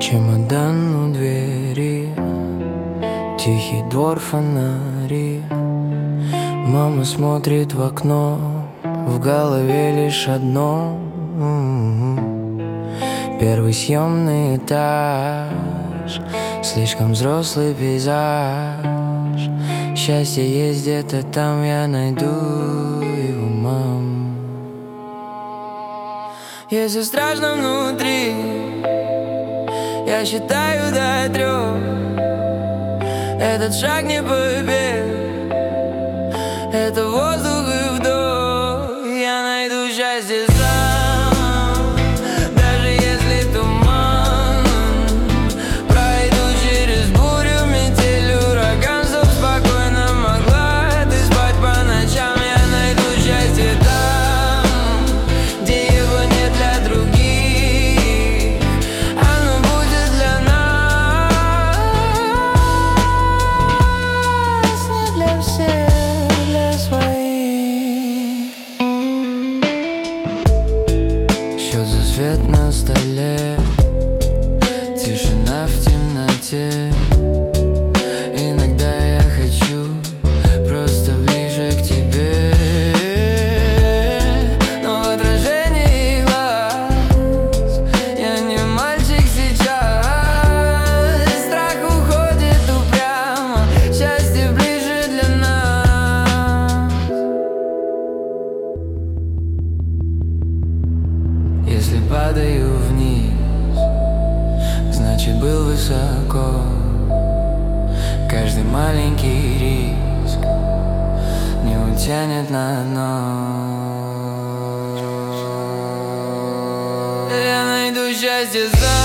Чемодан у двери, тихий двор, фонари. Мама смотрит в окно, в голове лишь одно. Первый съемный этаж, слишком взрослый пейзаж. Счастье есть где-то там, я найду его, мам. Если страшно внутри, я считаю до 3. Этот шаг не побег, это воздух и вдох. Я найду счастье сам, даже если туман. Пройду через бурю, метель, ураган, чтоб спокойно могла ты спать по ночам. Я найду счастье там, где его нет для других. Оно будет для нас, не для всех, для своих. Счет за свет на столе, тишина в темноте. Иногда я хочу просто ближе к тебе, но в отражении глаз я не мальчик сейчас. Страх уходит упрямо, счастье ближе для нас. Если падаю вниз, значит был высоко. Каждый маленький риск не утянет на дно. Я найду счастье сам.